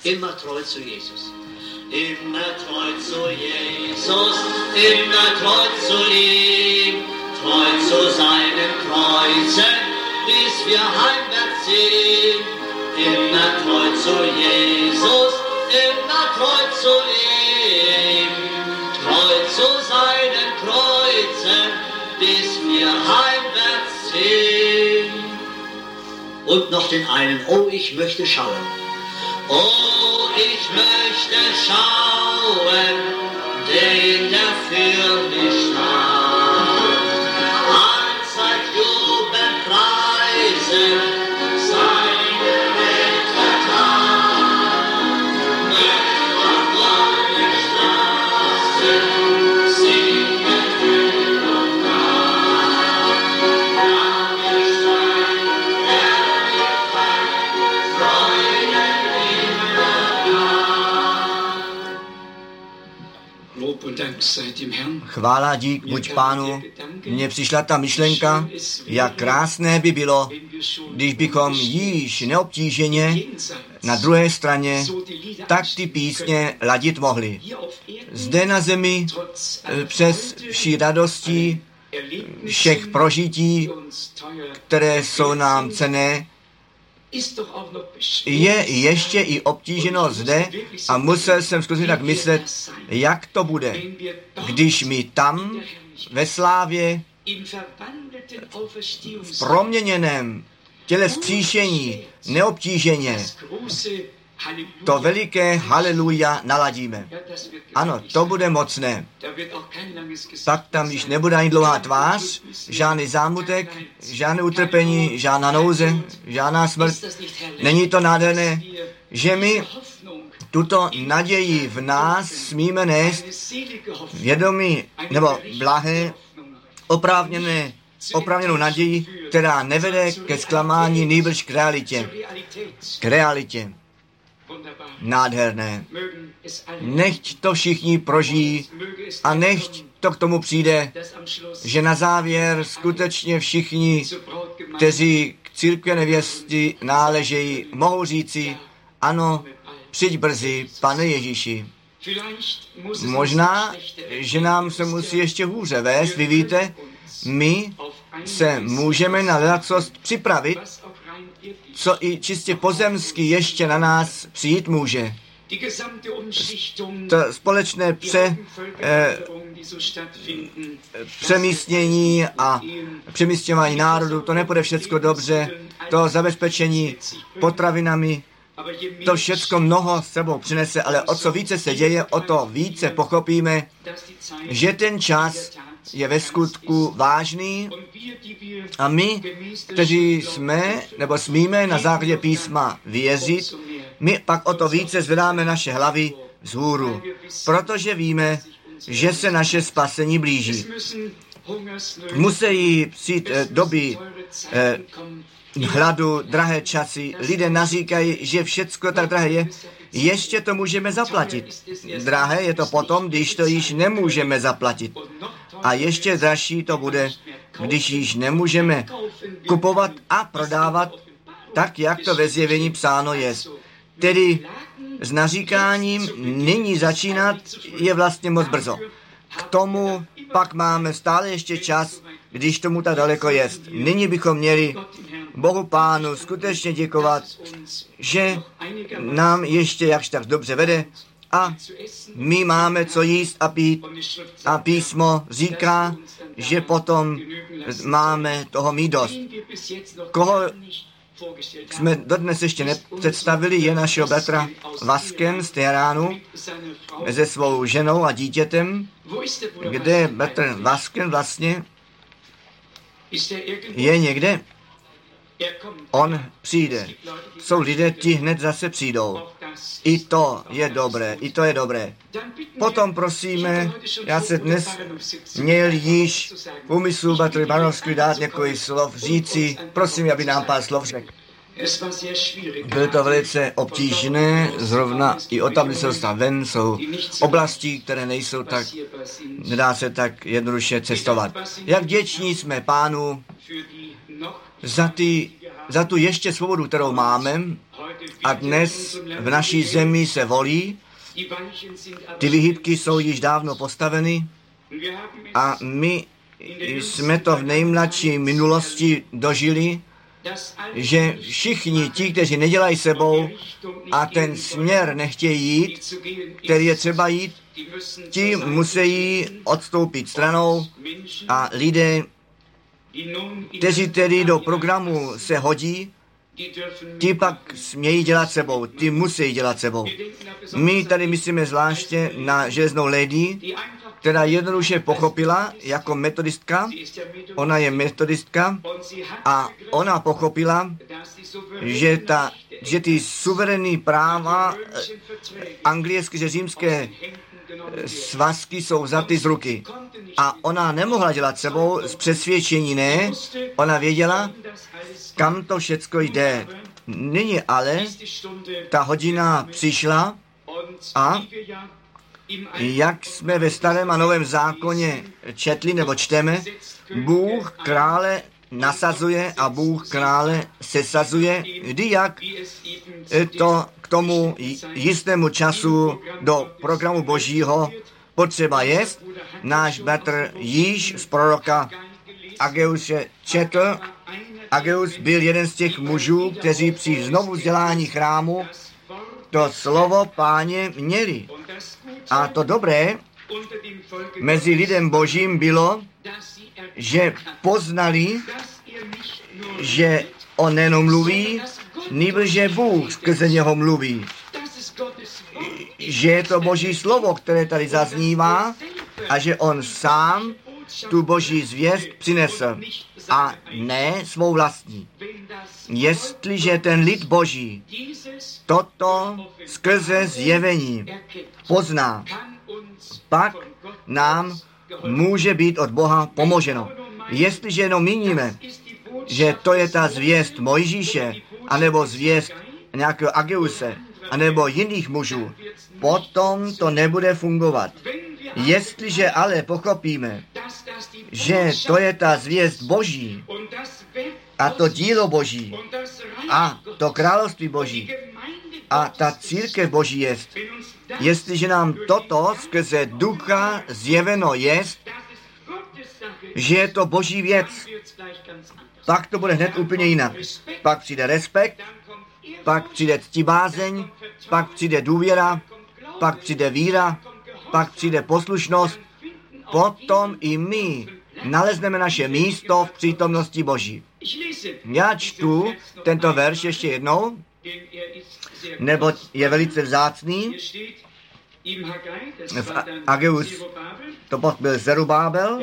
Immer treu zu Jesus. Immer treu zu Jesus, immer treu zu ihm, treu zu seinem Kreuze, bis wir heimwärts sind. Immer treu zu Jesus, immer treu zu ihm, treu zu seinem Kreuze, bis wir heimwärts sind. Und noch den einen, oh, ich möchte schauen. Oh, ich möchte schauen, den der für mich starb. Allzeit jubeln preisen, seine Rettertat. Möcht auf lange Straßen singen Glück und Dank. Dankeschön, Herrlichkeit, Freude. Chvála dík buď Pánu. Mně přišla ta myšlenka, jak krásné by bylo, když bychom již neobtíženě na druhé straně tak ty písně ladit mohli. Zde na zemi přes vší radostí všech prožití, které jsou nám cenné, je ještě i obtíženo zde a musel jsem skutečně tak myslet, jak to bude, když mi tam ve slávě v proměněném těle vzkříšení neobtíženě to veliké haleluja naladíme. Ano, to bude mocné. Pak tam již nebude ani dlouhá tvář, žádný zámutek, žádné utrpení, žádná nouze, žádná smrt. Není to nádherné, že my tuto naději v nás smíme nést vědomí nebo blahé, oprávněnou naději, která nevede ke zklamání, nýbrž k realitě. K realitě. Nádherné. Nechť to všichni prožijí a nechť to k tomu přijde, že na závěr skutečně všichni, kteří k církvi nevěsty náležejí, mohou říci, ano, přijď brzy, Pane Ježíši. Možná, že nám se musí ještě hůře vést, vy víte, my se můžeme na ledacost připravit, co i čistě pozemsky ještě na nás přijít může. To společné přemístění a přemístěvání národu, to nepůjde všecko dobře, to zabezpečení potravinami, to všecko mnoho s sebou přinese, ale o co více se děje, o to více pochopíme, že ten čas je ve skutku vážný a my, kteří jsme nebo smíme na základě písma věřit, my pak o to více zvedáme naše hlavy vzhůru, protože víme, že se naše spasení blíží. Musí přijít doby hladu, drahé časy. Lidé naříkají, že všecko tak drahé je. Ještě to můžeme zaplatit. Drahé je to potom, když to již nemůžeme zaplatit. A ještě dražší to bude, když již nemůžeme kupovat a prodávat tak, jak to ve Zjevení psáno je. Tedy s naříkáním nyní začínat je vlastně moc brzo. K tomu pak máme stále ještě čas, když tomu tak daleko je. Nyní bychom měli Bohu Pánu skutečně děkovat, že nám ještě jakž tak dobře vede a my máme co jíst a pít a písmo říká, že potom máme toho mít dost. Koho jsme dodnes ještě nepředstavili, je našeho bratra Vasken z Teheránu se svou ženou a dítětem, kde bratr Vasken vlastně je někde. On přijde. Jsou lidé, ti hned zase přijdou. I to je dobré, i to je dobré. Potom prosíme, já se dnes měl již v úmyslu bratr Barovský dát několik slov, říci, prosím, aby nám pár slov řekl. Bylo to velice obtížné, zrovna i o tam, kdy se dostal ven, jsou oblasti, které nejsou tak, nedá se tak jednoduše cestovat. Jak vděční jsme Pánu za tu ještě svobodu, kterou máme. A dnes v naší zemi se volí, ty vyhýbky jsou již dávno postaveny a my jsme to v nejmladší minulosti dožili, že všichni ti, kteří nedělají sebou a ten směr nechtějí jít, který je třeba jít, ti musí odstoupit stranou a lidé, kteří tedy do programu se hodí, ti pak smějí dělat sebou, ti musí dělat sebou. My tady myslíme zvláště na železnou lady, která jednoduše pochopila jako metodistka, ona je metodistka a ona pochopila, že ty suverénní práva anglické, že římské svazky jsou vzaty z ruky. A ona nemohla dělat sebou z přesvědčení, ne. Ona věděla, kam to všecko jde. Nyní ale ta hodina přišla a jak jsme ve Starém a Novém zákoně četli nebo čteme, Bůh krále nasazuje a Bůh krále sesazuje, kdy jak to k tomu jistému času do programu Božího potřeba jest. Náš bratr již z proroka Ageuse četl. Ageus byl jeden z těch mužů, kteří při znovu vzdělání chrámu to slovo Páně měli. A to dobré mezi lidem Božím bylo, že poznali, že on nejenom mluví, nýbrž že Bůh skrze něho mluví. Že je to Boží slovo, které tady zaznívá a že on sám tu Boží zvěst přinesl a ne svou vlastní. Jestliže ten lid Boží toto skrze zjevení pozná, pak nám může být od Boha pomoženo. Jestliže jenom míníme, že to je ta zvěst Mojžíše, anebo zvěst nějakého Ageuse, anebo jiných mužů, potom to nebude fungovat. Jestliže ale pochopíme, že to je ta zvěst Boží a to dílo Boží a to království Boží a ta církev Boží jest, jestliže nám toto skrze ducha zjeveno jest, že je to Boží věc, pak to bude hned úplně jinak. Pak přijde respekt, pak přijde ctibázeň, pak přijde důvěra, pak přijde víra, pak přijde poslušnost, potom i my nalezneme naše místo v přítomnosti Boží. Já čtu tento verš ještě jednou, neboť je velice vzácný. V Ageus to byl Zerubábel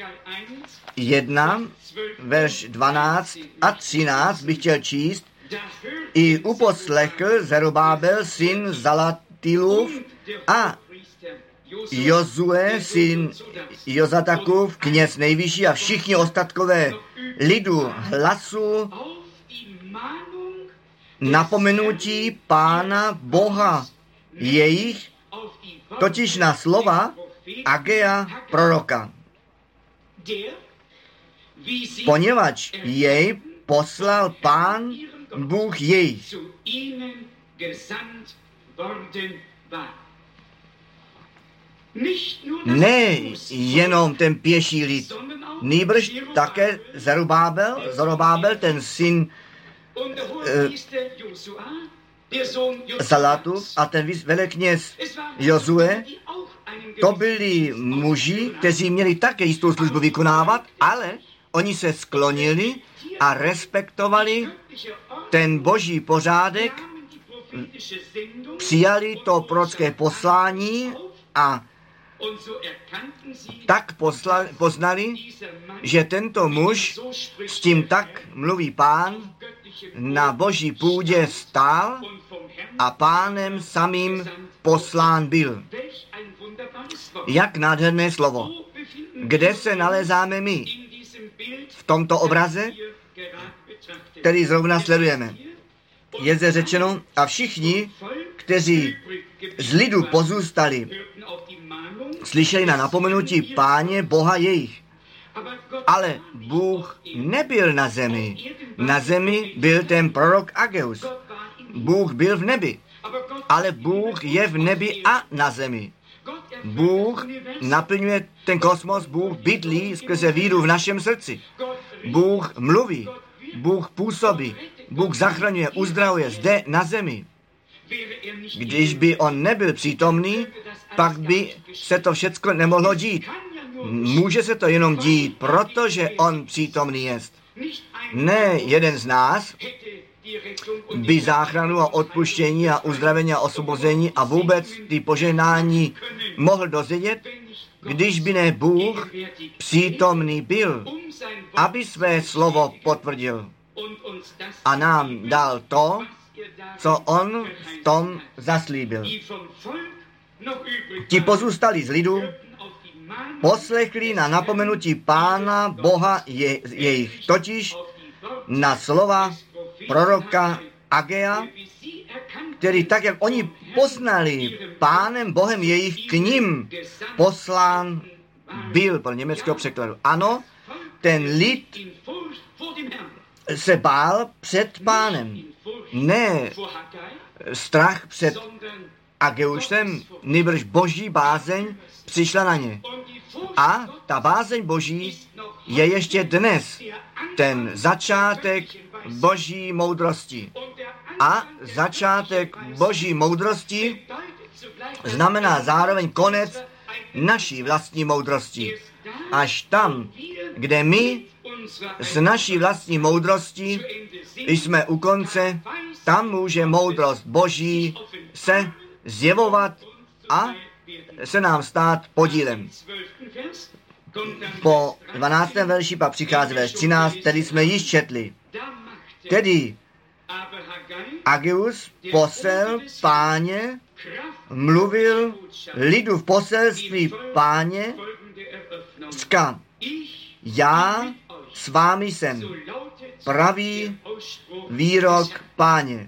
1, verš 12 a 13 bych chtěl číst. I uposlechl Zerubábel, syn Zalatilův a Jozue, syn Jozatakův, kněz nejvyšší a všichni ostatkové lidu hlasu napomenutí Pána Boha jejich, totiž na slova Agea proroka. Poněvadž jej poslal Pán Bůh jejich. Ne jenom ten pěší lid, nýbrž také Zerubábel, ten syn Salatův a ten velekněz Jozue, to byli muži, kteří měli také jistou službu vykonávat, ale oni se sklonili a respektovali ten boží pořádek, přijali to prorocké poslání a tak poznali, že tento muž, s tím tak mluví Pán, na boží půdě stál a Pánem samým poslán byl. Jak nádherné slovo. Kde se nalézáme my? V tomto obraze, který zrovna sledujeme. Je zde řečeno, a všichni, kteří z lidu pozůstali, slyšeli na napomenutí Páně Boha jejich. Ale Bůh nebyl na zemi. Na zemi byl ten prorok Ageus. Bůh byl v nebi, ale Bůh je v nebi a na zemi. Bůh naplňuje ten kosmos, Bůh bydlí skrze víru v našem srdci. Bůh mluví, Bůh působí, Bůh zachraňuje, uzdravuje zde na zemi. Když by on nebyl přítomný, pak by se to všecko nemohlo dít. Může se to jenom dít, protože on přítomný jest. Ne jeden z nás by záchranu a odpuštění a uzdravení a osvobození a vůbec ty požehnání mohl dozvědět, když by ne Bůh přítomný byl, aby své slovo potvrdil a nám dal to, co on v tom zaslíbil. Ti pozůstalí z lidu poslechli na napomenutí Pána Boha jejich, totiž na slova proroka Agea, který tak, jak oni poznali, Pánem Bohem jejich k nim poslán byl, pro německého překladu. Ano, ten lid se bál před Pánem. Ne strach před Ageušem, nýbrž boží bázeň přišla na ně. A ta bázeň boží je ještě dnes ten začátek boží moudrosti. A začátek boží moudrosti znamená zároveň konec naší vlastní moudrosti. Až tam, kde my s naší vlastní moudrostí jsme u konce, tam může moudrost boží se zjevovat a se nám stát podílem. Po 12. verši pak přichází verš 13, který jsme již četli. Tedy Ageus posel Páně, mluvil lidu v poselství Páně, říká, já s vámi jsem, pravý výrok Páně.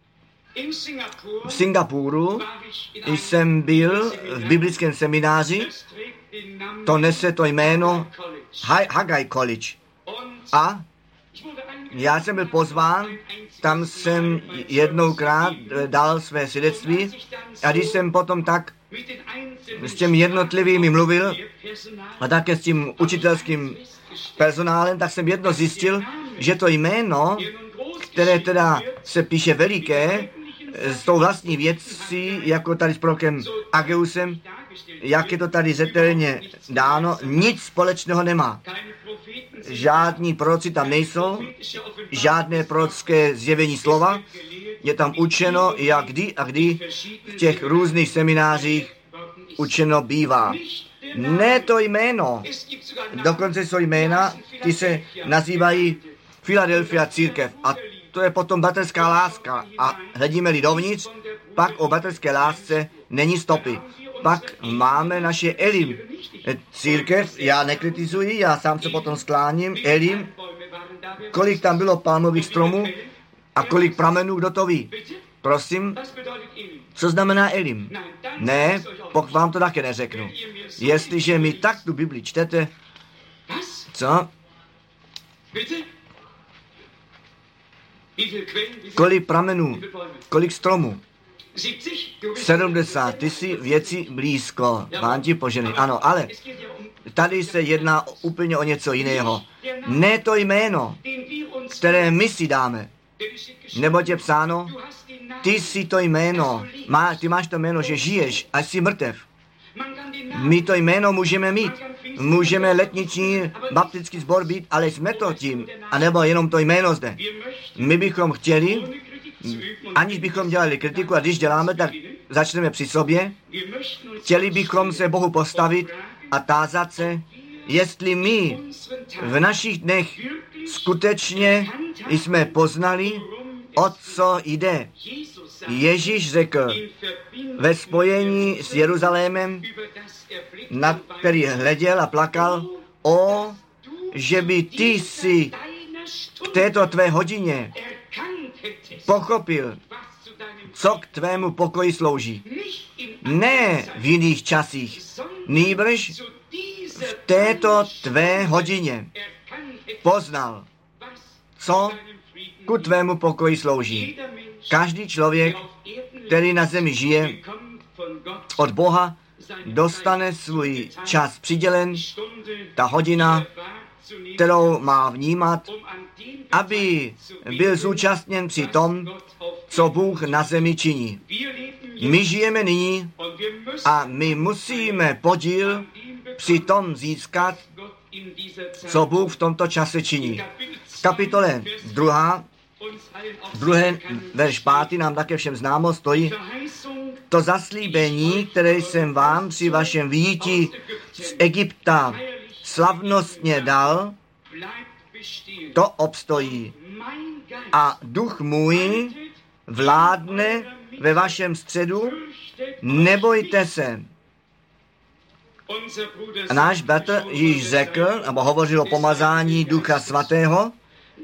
V Singapuru jsem byl v biblickém semináři, to nese to jméno Haggai College. A já jsem byl pozván, tam jsem jednoukrát dal své svědectví a když jsem potom tak s těmi jednotlivými mluvil a také s tím učitelským personálem, tak jsem jedno zjistil, že to jméno, které teda se píše veliké, s tou vlastní věcí, jako tady s prorokem Ageusem, jak je to tady zetelně dáno, nic společného nemá. Žádní proroci tam nejsou, žádné prorocké zjevení slova, je tam učeno, jak kdy a kdy v těch různých seminářích učeno bývá. Ne to jméno, dokonce jsou jména, ty se nazývají Philadelphia církev a to je potom bratrská láska a hledíme-li dovnitř, pak o bratrské lásce není stopy. Pak máme naše Elim církev, já nekritizuji, já sám se potom skláním, Elim, kolik tam bylo palmových stromů a kolik pramenů, kdo to ví. Prosím, co znamená Elim? Ne, pokud vám to také neřeknu. Jestliže mi tak tu Bibli čtete, co? Kolik pramenů, kolik stromů? 70, ty si věci blízko, Pán ti poženej. Ano, ale tady se jedná úplně o něco jiného. Ne to jméno, které my si dáme. Neboť je psáno, ty si to jméno, ty máš to jméno, že žiješ a jsi mrtev. My to jméno můžeme mít. Můžeme letniční baptický sbor být, ale jsme to tím. A nebo jenom to jméno zde. My bychom chtěli, aniž bychom dělali kritiku, a když děláme, tak začneme při sobě. Chtěli bychom se Bohu postavit a tázat se, jestli my v našich dnech skutečně jsme poznali, o co jde. Ježíš řekl ve spojení s Jeruzalémem, na který hleděl a plakal, že by ty si v této tvé hodině pochopil, co k tvému pokoji slouží. Ne v jiných časích, nýbrž v této tvé hodině poznal, co ku tvému pokoji slouží. Každý člověk, který na zemi žije, od Boha dostane svůj čas přidělen, ta hodina, kterou má vnímat, aby byl zúčastněn při tom, co Bůh na zemi činí. My žijeme nyní a my musíme podíl při tom získat, co Bůh v tomto čase činí. V kapitole 2. verš 5. nám také všem známo stojí: to zaslíbení, které jsem vám při vašem vyjití z Egypta slavnostně dal, to obstojí. A duch můj vládne ve vašem středu, nebojte se. A náš bratr již řekl, nebo hovořil o pomazání Ducha Svatého,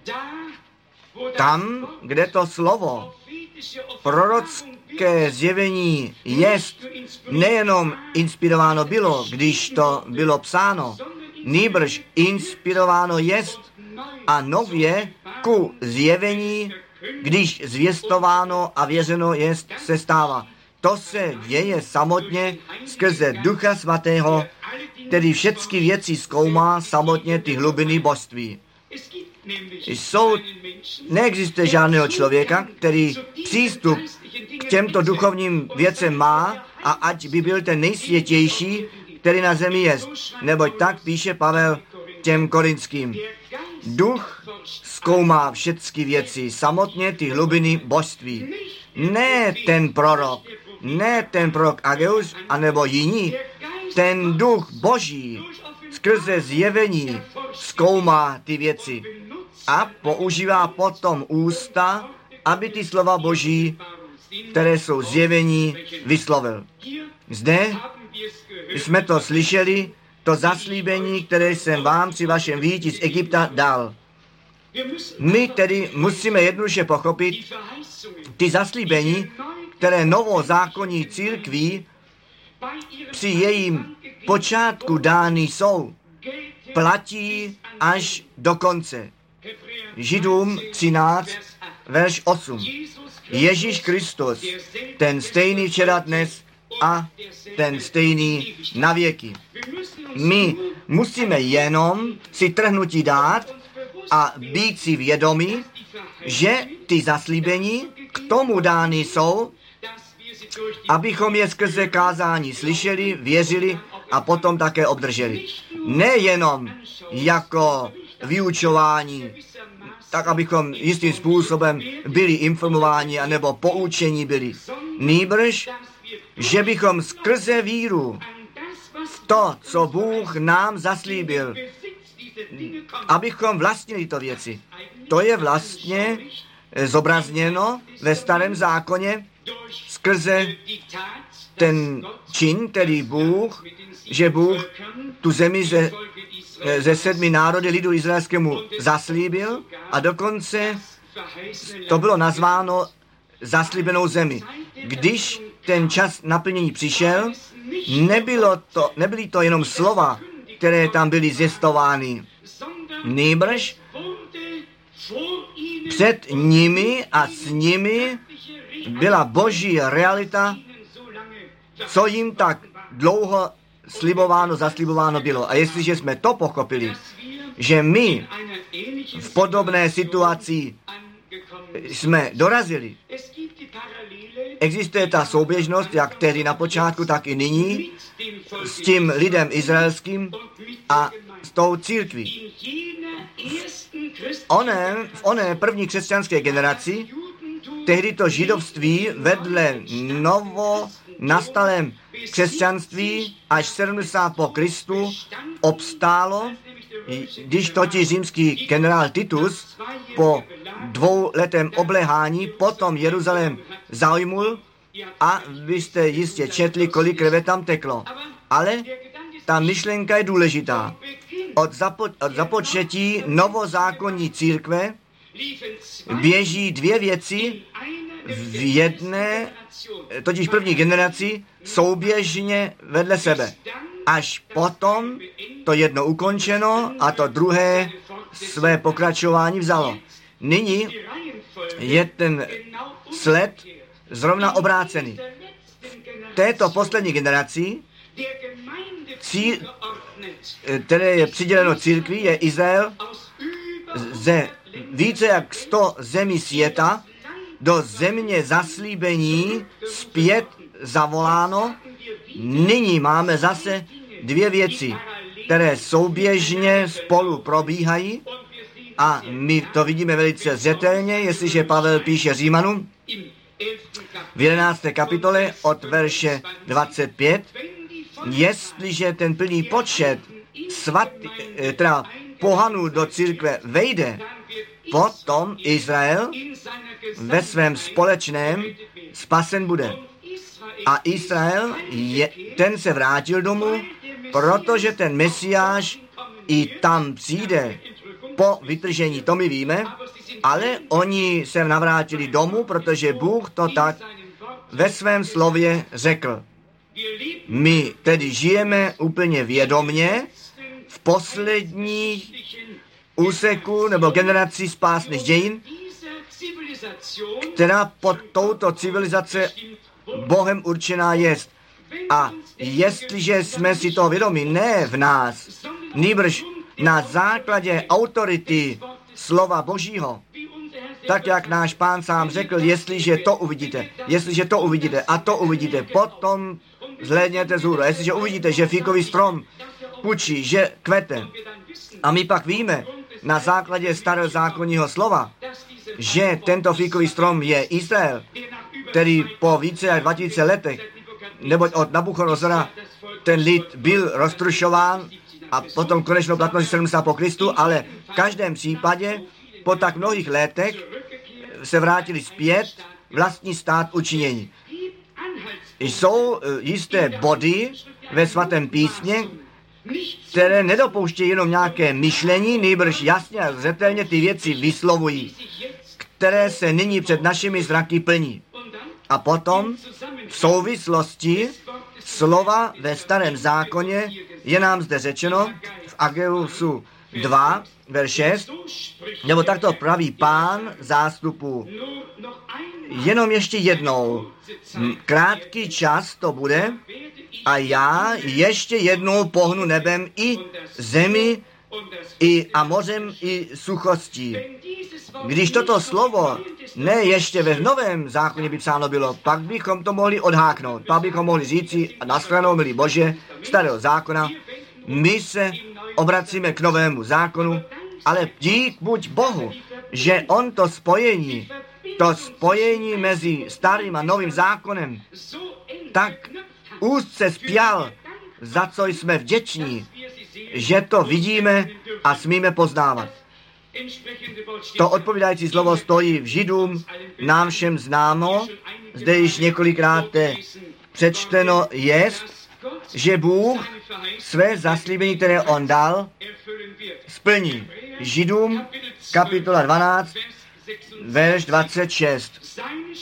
tam, kde to slovo prorocké zjevení jest, nejenom inspirováno bylo, když to bylo psáno, nýbrž inspirováno jest a nově ku zjevení, když zvěstováno a věřeno jest, se stává. To se děje samotně skrze Ducha Svatého, který všechny věci zkoumá samotně ty hlubiny božství. Neexistuje žádného člověka, který přístup k těmto duchovním věcem má, a ať by byl ten nejsvětější, který na zemi je. Neboť tak píše Pavel těm Korinským. Duch zkoumá všechny věci, samotně ty hlubiny božství. Ne ten prorok Ageus, anebo jiní. Ten duch boží skrze zjevení zkoumá ty věci a používá potom ústa, aby ty slova boží, které jsou zjevení, vyslovil. Zde jsme to slyšeli, to zaslíbení, které jsem vám při vašem vyjití z Egypta dal. My tedy musíme jednoduše pochopit ty zaslíbení, které novozákonní církví při jejím počátku dány jsou, platí až do konce. Židům 13, verš 8. Ježíš Kristus, ten stejný včera, dnes a ten stejný na věky. My musíme jenom si trhnutí dát a být si vědomi, že ty zaslíbení k tomu dány jsou, abychom je skrze kázání slyšeli, věřili a potom také obdrželi. Nejenom jako vyučování, tak abychom jistým způsobem byli informováni anebo poučení byli. Nýbrž, že bychom skrze víru v to, co Bůh nám zaslíbil, abychom vlastnili to věci. To je vlastně zobrazněno ve Starém zákoně skrze ten čin, který Bůh, že Bůh tu zemi ze 7 národy lidu izraelskému zaslíbil a dokonce to bylo nazváno zaslíbenou zemi. Když ten čas naplnění přišel, nebyly to jenom slova, které tam byly zjistovány, nýbrž před nimi a s nimi byla boží realita, co jim tak dlouho zaslibováno bylo. A jestliže jsme to pochopili, že my v podobné situaci jsme dorazili, existuje ta souběžnost, jak tehdy na počátku, tak i nyní, s tím lidem izraelským a s tou církví. V oné první křesťanské generaci, tehdy to židovství vedle novonastalém křesťanství až 70 po Kristu obstálo, když totiž římský generál Titus po 2letém obléhání potom Jeruzalém zaujmul a vy jste jistě četli, kolik krve tam teklo. Ale ta myšlenka je důležitá. Od započetí novozákonní církve běží 2 věci v jedné, totiž první generaci, souběžně vedle sebe. Až potom to jedno ukončeno a to druhé své pokračování vzalo. Nyní je ten sled zrovna obrácený. V této poslední generaci, které je přiděleno církvi, je Izrael ze více jak 100 zemí světa do země zaslíbení zpět zavoláno. Nyní máme zase dvě věci, které souběžně spolu probíhají a my to vidíme velice zřetelně, jestliže Pavel píše Římanům v 11. kapitole od verše 25, jestliže ten plný počet pohanů do církve vejde, potom Izrael ve svém společném spasen bude. A Izrael, ten se vrátil domů, protože ten Mesiáš i tam přijde po vytržení, to my víme, ale oni se navrátili domů, protože Bůh to tak ve svém slově řekl. My tedy žijeme úplně vědomně v poslední úseku nebo generaci spásných dějin, která pod touto civilizace Bohem určená jest. A jestliže jsme si toho vědomi, ne v nás, nýbrž na základě autority slova Božího, tak jak náš Pán sám řekl, jestliže to uvidíte a to uvidíte, potom zhlédněte zhůru. Jestliže uvidíte, že fíkový strom pučí, že kvete, a my pak víme na základě starozákonního slova, že tento fíkový strom je Izrael, který po více jak 2000 letech, neboť od Nabuchodonozora ten lid byl roztrušován a potom konečnou platnost 70 po Kristu, ale v každém případě po tak mnohých letech se vrátili zpět vlastní stát učinění. Jsou jisté body ve svatém písmě, které nedopouštějí jenom nějaké myšlení, nýbrž jasně a zřetelně ty věci vyslovují, které se nyní před našimi zraky plní. A potom v souvislosti slova ve starém zákoně je nám zde řečeno v Ageusu 2, verš 6, nebo takto praví Pán zástupu. Jenom ještě jednou, krátký čas to bude a já ještě jednou pohnu nebem i zemi a mořem i suchostí. Když toto slovo ne ještě ve novém zákoně by psáno bylo, pak bychom to mohli odháknout. Pak bychom mohli říci a na stranou, milí Bože, starého zákona, my se obracíme k novému zákonu, ale dík buď Bohu, že on to spojení mezi starým a novým zákonem tak úzce spjal, za co jsme vděční, že to vidíme a smíme poznávat. To odpovídající slovo stojí v Židům, nám všem známo, zde již několikrát přečteno jest, že Bůh své zaslíbení, které on dal, splní. Židům, kapitola 12, verš 26.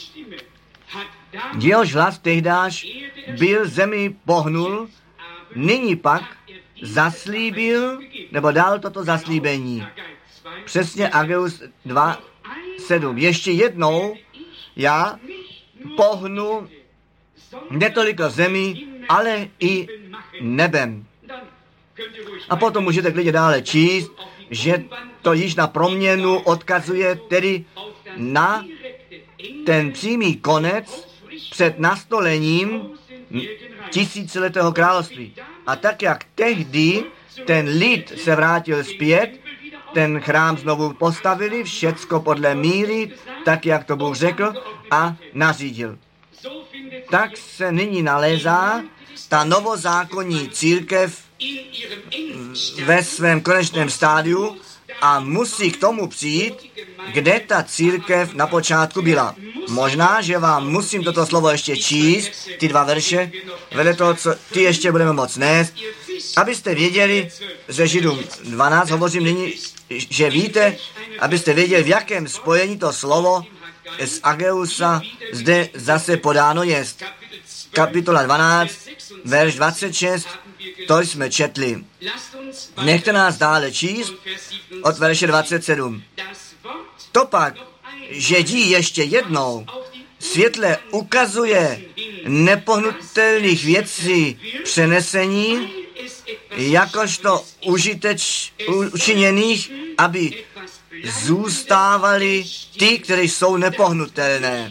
Jehož hlas tehdáž byl zemi pohnul, nyní pak zaslíbil, nebo dal toto zaslíbení. Přesně Ageus 2:7. Ještě jednou já pohnu netoliko zemí, ale i nebem. A potom můžete klidně dále číst, že to již na proměnu odkazuje tedy na ten přímý konec před nastolením tisíciletého království. A tak, jak tehdy ten lid se vrátil zpět, ten chrám znovu postavili, všecko podle míry, tak, jak to Bůh řekl a nařídil. Tak se nyní nalézá ta novozákonní církev ve svém konečném stádiu a musí k tomu přijít, kde ta církev na počátku byla. Možná, že vám musím toto slovo ještě číst, ty 2 verše, vedle toho, co ty ještě budeme moct nést, abyste věděli, že Židům 12 hovořím nyní, že víte, abyste věděli, v jakém spojení to slovo z Ageusa zde zase podáno jest. Kapitola 12, verš 26, to jsme četli. Nechte nás dále číst od verše 27. To pak, že dí ještě jednou světle ukazuje nepohnutelných věcí přenesení, jakožto učiněných, aby zůstávali ty, které jsou nepohnutelné.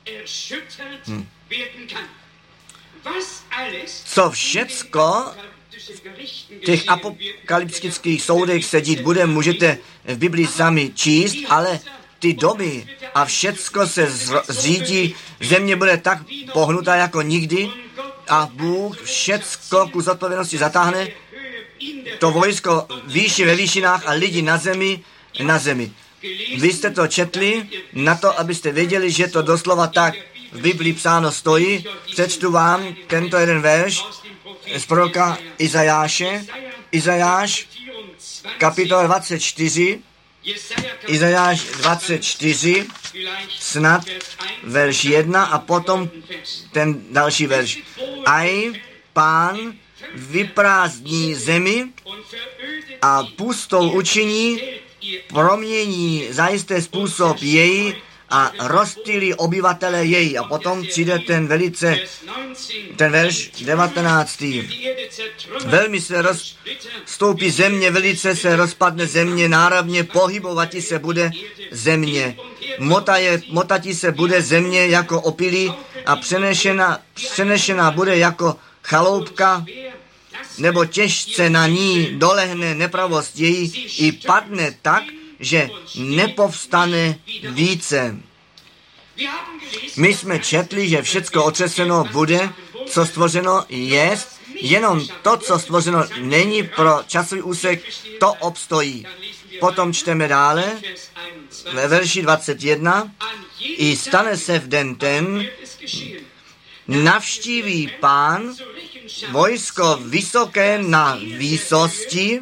Co všecko v těch apokalyptických soudech se dít bude, můžete v Biblii sami číst, ale ty doby a všecko se zřítí, země bude tak pohnutá jako nikdy a Bůh všecko ku zodpovědnosti zatáhne, to vojsko výši ve výšinách a lidi na zemi. Vy jste to četli na to, abyste věděli, že to doslova tak v Biblii psáno stojí. Přečtu vám tento jeden verš z proroka Izajáše. Izajáš, kapitola 24, Izajáš 24, snad verš 1 a potom ten další verš. Aj Pán vyprázdní zemi a pustou učiní, promění zajisté způsob její a rozptýlí obyvatele její. A potom přijde ten verš 19. Velmi se rozstoupí země, velice se rozpadne země, náravně pohybovati se bude země. Motati se bude země jako opilí a přenešená bude jako chaloupka, nebo těžce na ní dolehne nepravost její i padne tak, že nepovstane více. My jsme četli, že všecko otřeseno bude, co stvořeno je, jenom to, co stvořeno není pro časový úsek, to obstojí. Potom čteme dále ve verši 21. I stane se v den ten, navštíví Pán vojsko vysoké na výsosti,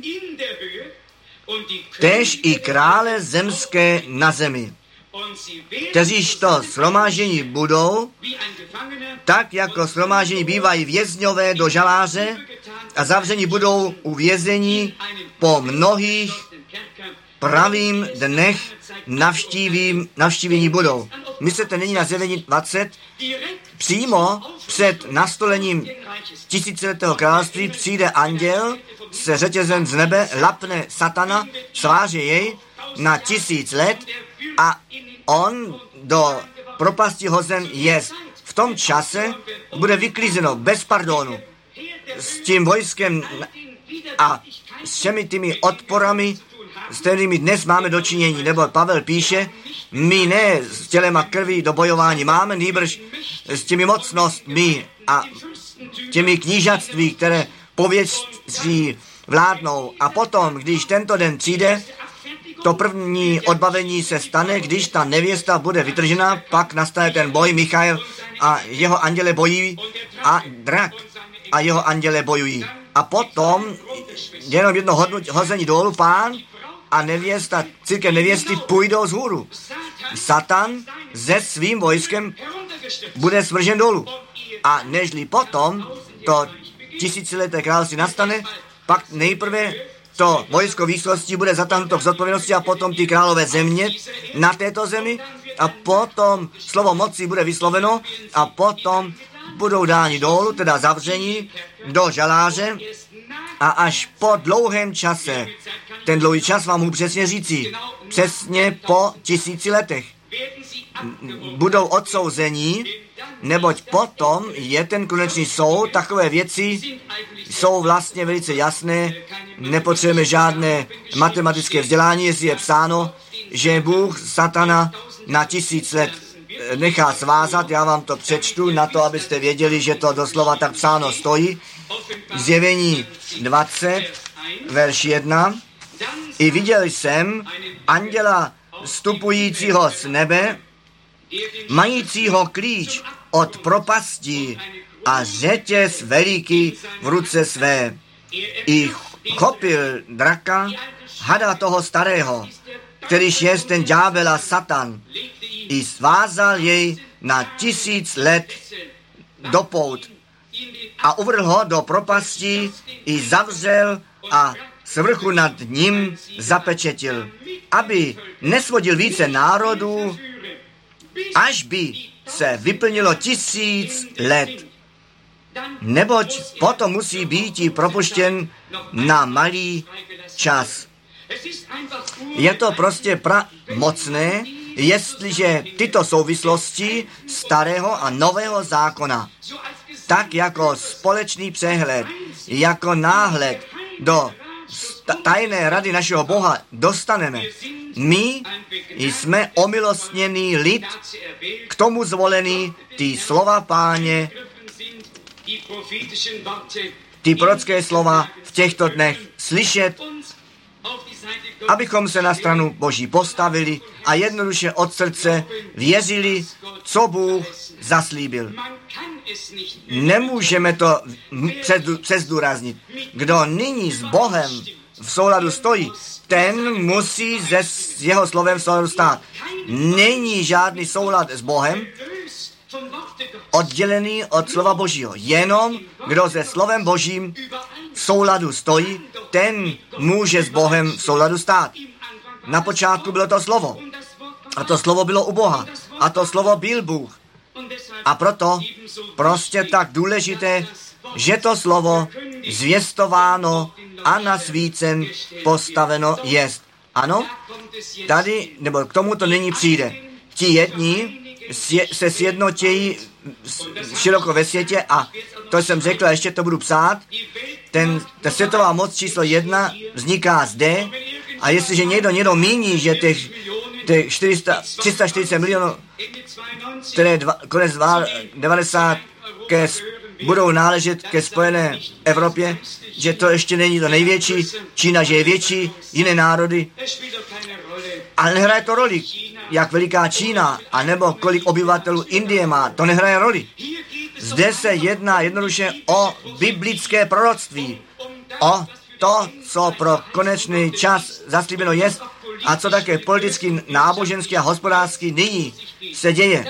též i krále zemské na zemi. Kteříž to shromáždění budou, tak jako shromáždění bývají vězňové do žaláře a zavření budou u vězení po mnohých pravým dnech navštívění budou. Myslíte, není na Zjevení 20? Přímo před nastolením tisíciletého království přijde anděl se řetězem z nebe, lapne satana, sváže jej na 1000 let a on do propasti hozen jest. V tom čase bude vyklízeno bez pardonu s tím vojskem a s všemi těmi odporami, s kterými dnes máme dočinění. Nebo Pavel píše, my ne s tělem a krví do bojování máme, nýbrž s těmi mocnostmi a těmi knížatství, které pověstí vládnou. A potom, když tento den přijde, to první odbavení se stane, když ta nevěsta bude vytržena, pak nastane ten boj, Michael a jeho anděle bojují a drak a jeho anděle bojují. A potom jenom jedno hození dolů, Pán a nevěsta, církev nevěsty půjdou vzhůru. Satan se svým vojskem bude svržen dolů. A nežli potom to tisícileté království nastane, pak nejprve to vojsko výsosti bude zatáhnuto k zodpovědnosti a potom ty králové země na této zemi a potom slovo moci bude vysloveno a potom budou dáni dolů, teda zavření do žaláře a až po dlouhém čase, ten dlouhý čas vám můžu přesně říci, přesně po 1000 letech, budou odsouzení, neboť potom je ten konečný soud, takové věci jsou vlastně velice jasné, nepotřebujeme žádné matematické vzdělání, jestli je psáno, že Bůh satana na 1000 let nechá svázat, já vám to přečtu na to, abyste věděli, že to doslova tak psáno stojí. Zjevení 20, verš 1. I viděl jsem anděla vstupujícího z nebe, majícího klíč od propasti a řetěz veliký v ruce své. I chopil draka, hada toho starého, kterýž je ten ďábel a Satan, i svázal jej na 1000 let do pout a uvrhl ho do propasti i zavřel a svrchu nad ním zapečetil, aby nesvodil více národů, až by se vyplnilo 1000 let. Neboť potom musí být i propuštěn na malý čas. Je to prostě mocné, jestliže tyto souvislosti starého a nového zákona, tak jako společný přehled, jako náhled do tajné rady našeho Boha dostaneme. My jsme omilostněný lid, k tomu zvolený ty slova Páně, ty prorocké slova v těchto dnech slyšet, abychom se na stranu Boží postavili a jednoduše od srdce věřili, co Bůh zaslíbil. Nemůžeme to přezdůraznit. Kdo nyní s Bohem v souladu stojí, ten musí s jeho slovem v souladu stát. Není žádný soulad s Bohem oddělený od slova Božího. Jenom kdo se slovem Božím v souladu stojí, ten může s Bohem v souladu stát. Na počátku bylo to slovo. A to slovo bylo u Boha. A to slovo byl Bůh. A proto prostě tak důležité, že to slovo zvěstováno a nasvícen postaveno jest. Ano, tady, nebo k tomu to nyní přijde. Ti jedni se sjednotějí široko ve světě a to jsem řekl, a ještě to budu psát, ta světová moc číslo 1 vzniká zde a jestliže někdo míní, že těch 340 milionů, které konec 90 budou náležet ke Spojené Evropě, že to ještě není to největší, Čína, že je větší, jiné národy, ale nehraje to roli, jak veliká Čína, anebo kolik obyvatelů Indie má, to nehraje roli. Zde se jedná jednoduše o biblické proroctví, o to, co pro konečný čas zaslíbeno jest a co také politicky, náboženský a hospodářský nyní se děje.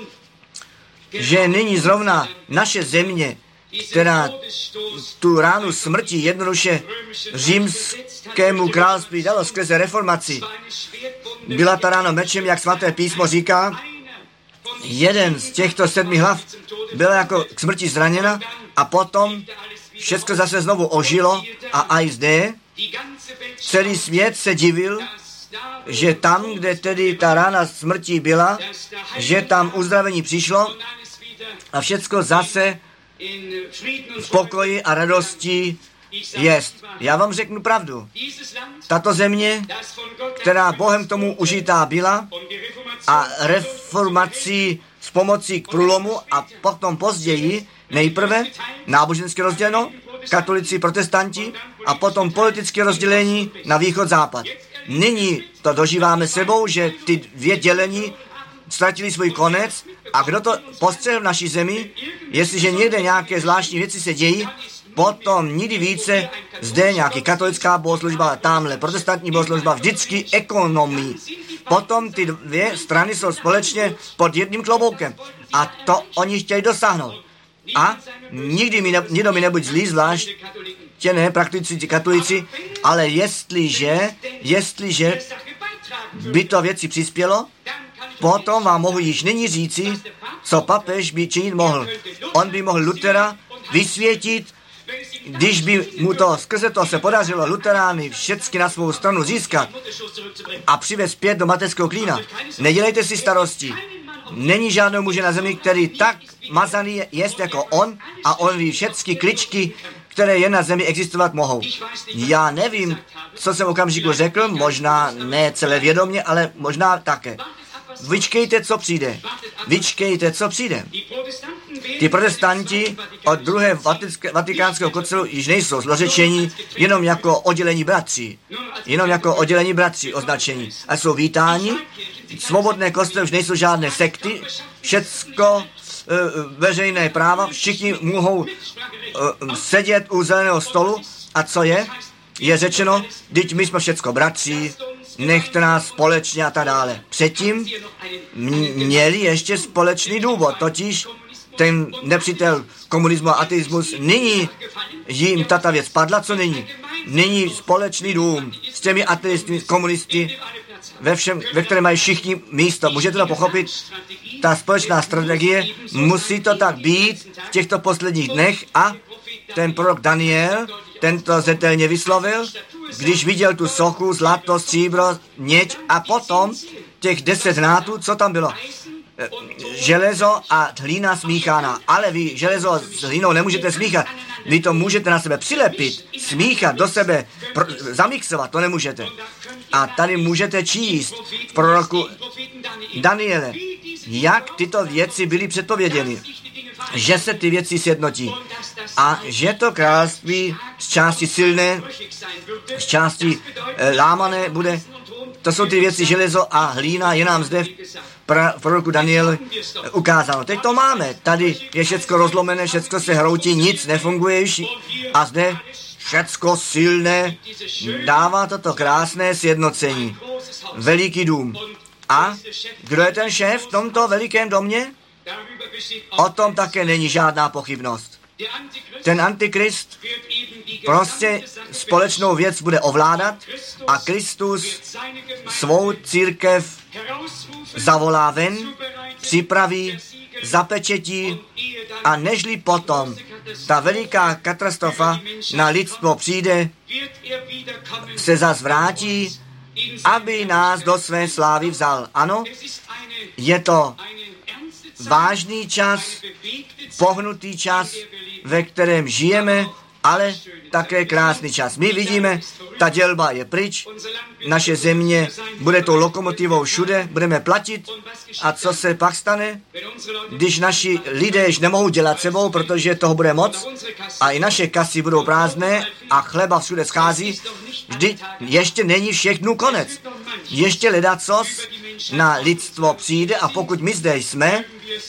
Že nyní zrovna naše země, která tu ránu smrti jednoduše římskému království dalo skrze reformaci, byla ta rána mečem, jak svaté písmo říká, jeden z těchto 7 hlav byl jako k smrti zraněna a potom všechno zase znovu ožilo a i zde celý svět se divil, že tam, kde tedy ta rána smrti byla, že tam uzdravení přišlo a všecko zase v pokoji a radosti jest. Já vám řeknu pravdu. Tato země, která Bohem tomu užitá byla a reformací s pomocí k průlomu a potom později nejprve nábožensky rozděleno, katolici, protestanti a potom politické rozdělení na východ-západ. Nyní to dožíváme sebou, že ty dvě dělení ztratili svůj konec a kdo to postřehl v naší zemi, jestliže někde nějaké zvláštní věci se dějí, potom nikdy více zde nějaký katolická bohoslužba, tamhle protestantní bohoslužba, vždycky ekonomii. Potom ty dvě strany jsou společně pod jedním kloboukem a to oni chtějí dosáhnout. A nikdy nikdo mi nebuď zlý, zvlášť ne praktici katolici, ale jestliže by to věci přispělo, potom vám mohu již nyní říci, co papež by činit mohl. On by mohl Lutera vysvětit, když by mu to skrze to se podařilo Luterány všechny na svou stranu získat a přivést zpět do mateřského klína. Nedělejte si starosti. Není žádného muže na zemi, který tak mazaný jest jako on a on ví všechny kličky, které jen na zemi existovat mohou. Já nevím, co jsem okamžiku řekl, možná ne celé vědomě, ale možná také. Vyčkejte, co přijde. Vyčkejte, co přijde. Ty protestanti od druhé vatikánského koncilu již nejsou zlořečení jenom jako oddělení bratří. Jenom jako oddělení bratří označení. A jsou vítáni. Svobodné kostely už nejsou žádné sekty. Všecko veřejné práva. Všichni mohou sedět u zeleného stolu. A co je? Je řečeno, vždyť my jsme všecko bratří, nechte nás společně a tak dále. Předtím měli ještě společný důvod, totiž ten nepřítel komunismu a ateismus, nyní jim tato věc padla, co nyní? Nyní společný dům s těmi ateisty, komunisty, ve kterém mají všichni místo. Můžete to pochopit? ta společná strategie, musí to tak být v těchto posledních dnech a ten prorok Daniel tento zetelně vyslovil, když viděl tu sochu, zlato, stříbro, měď a potom těch 10 znátů, co tam bylo. Železo a hlína smíchána. Ale vy železo s hlínou nemůžete smíchat. Vy to můžete na sebe přilepit, smíchat, do sebe zamixovat, to nemůžete. A tady můžete číst v proroku Daniele, jak tyto věci byly předpověděny. Že se ty věci sjednotí. A že to království z části silné, z části lámané bude. To jsou ty věci železo a hlína, je nám zde v proroku Daniel ukázáno. Teď to máme. Tady je všecko rozlomené, všecko se hroutí, nic nefunguje už. A zde všecko silné dává toto krásné sjednocení. Veliký dům. A kdo je ten šéf v tomto velikém domě? O tom také není žádná pochybnost. Ten antikrist prostě společnou věc bude ovládat a Kristus svou církev zavolá ven, připraví, zapečetí a nežli potom ta veliká katastrofa na lidstvo přijde, se zas vrátí, aby nás do své slávy vzal. Ano, je to vážný čas, pohnutý čas, ve kterém žijeme, ale také krásný čas. My vidíme, ta dělba je pryč, naše země bude tou lokomotivou všude, budeme platit. A co se pak stane, když naši lidé již nemohou dělat sebou, protože toho bude moc a i naše kasy budou prázdné a chleba všude schází, vždyť ještě není všech dnů konec. Ještě ledacos na lidstvo přijde a pokud my zde jsme,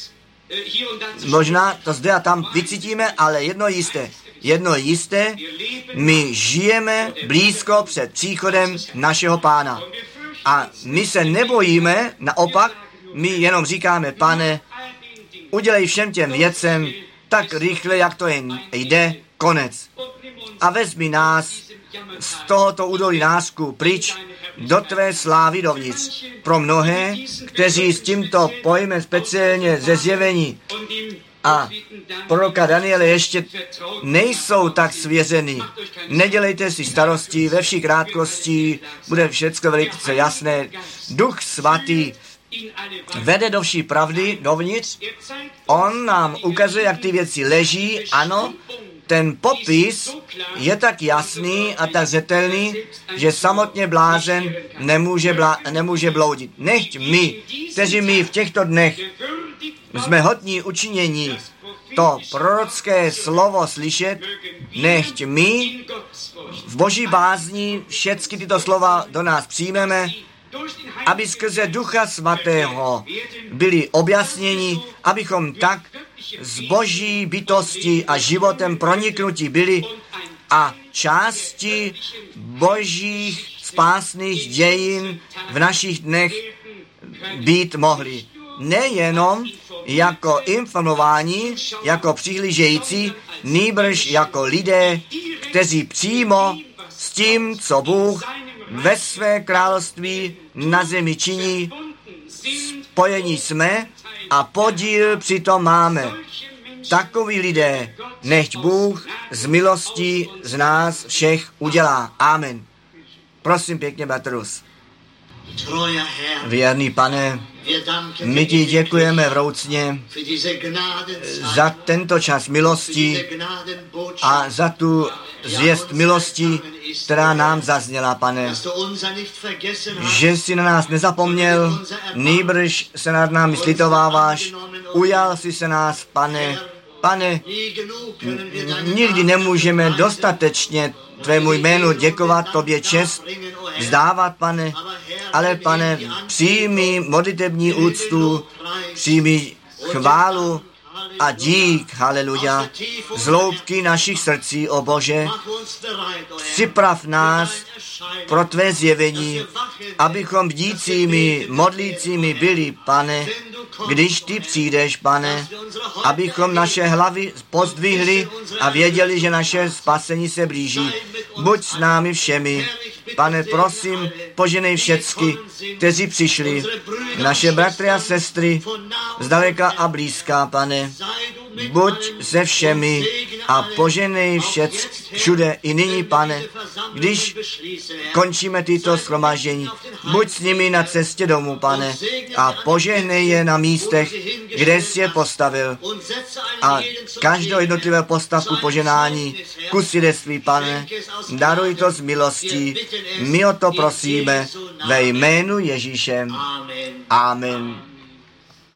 možná to zde a tam vycítíme, ale jedno jisté, my žijeme blízko před příchodem našeho Pána. A my se nebojíme, naopak, my jenom říkáme, Pane, udělej všem těm věcem tak rychle, jak to jen jde, konec. A vezmi nás z tohoto údolí nářku pryč do tvé slávy dovnitř. Pro mnohé, kteří s tímto pojmem speciálně ze zjevení a proroka Daniele ještě nejsou tak svěřený. Nedělejte si starosti, ve vší krátkosti bude všecko velice jasné. Duch svatý vede do vší pravdy dovnitř. On nám ukazuje, jak ty věci leží. Ano, ten popis je tak jasný a tak zřetelný, že samotně blázen nemůže bloudit. Nechť my, kteří my v těchto dnech jsme hodní učinění to prorocké slovo slyšet, nechť my v boží bázni všechny tyto slova do nás přijmeme, aby skrze Ducha Svatého byli objasněni, abychom tak z boží bytosti a životem proniknutí byli a části božích spásných dějin v našich dnech být mohli. Nejenom jako informování, jako přihlížející, nýbrž jako lidé, kteří přímo s tím, co Bůh ve své království na zemi činí, spojení jsme a podíl přitom máme. Takoví lidé, nechť Bůh z milostí z nás všech udělá. Amen. Prosím pěkně, Batrus. Věrný Pane, my ti děkujeme vroucně za tento čas milosti a za tu zvěst milosti, která nám zazněla, Pane. Že jsi na nás nezapomněl, nýbrž se nad námi slitováváš, ujal jsi se nás, Pane. Pane, nikdy nemůžeme dostatečně tvému jménu děkovat, tobě čest vzdávat, Pane, ale Pane, přijmi modlitební úctu, přijmi chválu a dík, haleluja, z hloubky našich srdcí, o Bože, připrav nás pro tvé zjevení, abychom bdícími, modlícími byli, Pane, když ty přijdeš, Pane, abychom naše hlavy pozdvihli a věděli, že naše spasení se blíží. Buď s námi všemi. Pane, prosím, poženej všecky, kteří přišli, naše bratry a sestry, zdaleka a blízká, Pane, buď se všemi a poženej všude i nyní, Pane, když končíme tyto shromáždění. Buď s nimi na cestě domů, Pane, a požehnej je na místech, kde jsi je postavil. A každou jednotlivé postavku poženání ku svědectví, Pane, daruj to z milostí. My o to prosíme ve jménu Ježíše. Amen.